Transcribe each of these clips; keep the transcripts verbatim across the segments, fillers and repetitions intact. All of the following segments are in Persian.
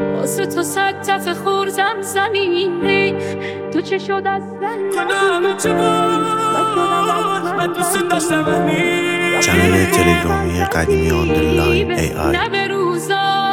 واسه تو صد دفعه خوردم زمین. هی تو چه شد از کنم چه بود من دوست داشتم همین. چنل تلگرامی قدیمی آندرلاین ای آی. نه به روز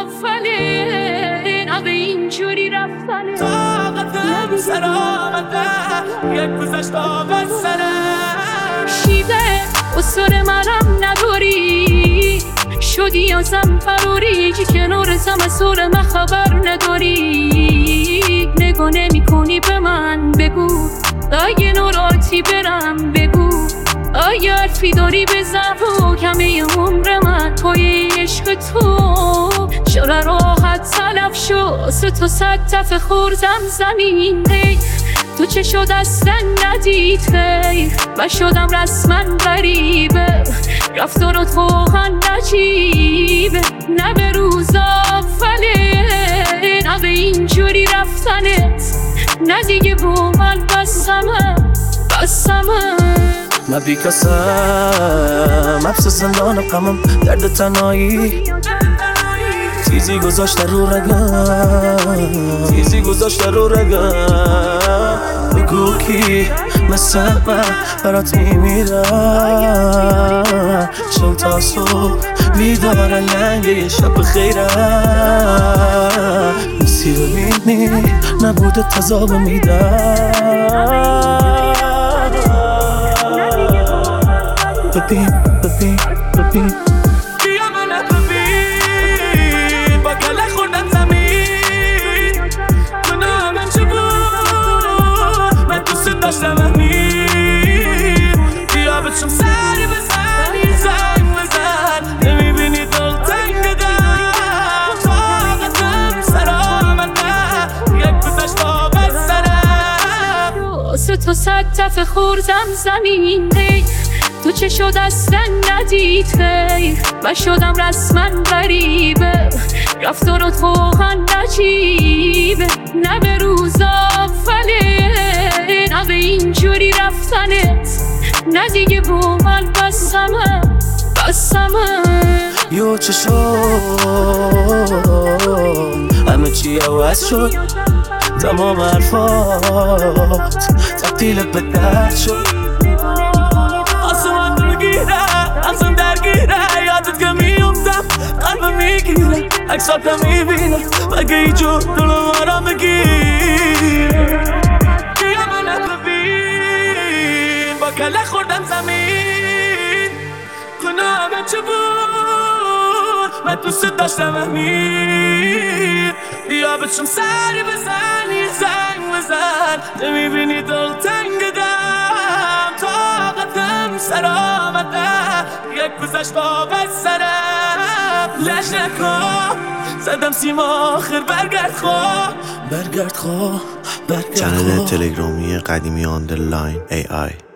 آفله نه به اینجوری رفتنه. طاقتم سر آمده یک گذشت آب از سرم. شیوه اصول منم نداری، شدی ازم فروری کنارتم اصول من خبر نداری. نگاه نمی کنی به من بگو اگه ناراحتی برم بگو. اگه حرفی داری بزن و کمه عمر من پای عشق تو چرا راحت تلف شد. سه تا صد دفعه خوردم زمین. هی تو چه شد اصلا ندید هی و شدم رسما غریبه. رفتارات واقعا نجیبه. نه به روز آفله نه به اینجوری رفتنت. نه دیگه با من بسمه بسمه. من بیکسم حبس زندان غمم درد تنهایی. تیزی گذاشته رو رگم تیزی گذاشته رو رگم. بگو کی مثل من برات میمیرم. چون تا صبح بیدار لنگه شب خیرم. مسیر بینی نبوده تذاب میدم. ببین ببین ببین بیا منو ببین با کله خوردم زمین. گناه من چه بود من دوست داشتم همین. بیا بچم سری بزنی زنگ بزن نمیبینی دلتنگ دم. طاقتم سر آمده یک گذشت آب از سرم. واسه تو صد دفعه خوردم زمین. هی تو چه شد اصلا ندید هی و شدم رسما غریبه. رفتارات واقعا نجیبه. نه به روز آفله نه به اینجوری رفتنت. نه دیگه با من بسمه بسمه. یو چه شد همه چی عوض شد. تمام حرفات تبدیل به درد شد. ازم درگیره یادت که میافتم قلبم میگیره. عکساتم میبینم مگه ایجور دلم آرام بگیره. بیا منو ببین با کله خوردم زمین. گناه من چه بود من دوست داشتم همین. بیا بچم سری بزنی زنگ بزن نمیبینی دلتنگ دم. طاقتم سر آمده یک گذشت آب از سرم. لش نکن زدم سیم آخر برگرد خواه برگرد خواه برگرد خواه. چنل تلگرامی قدیمی آندرلاین ای آی.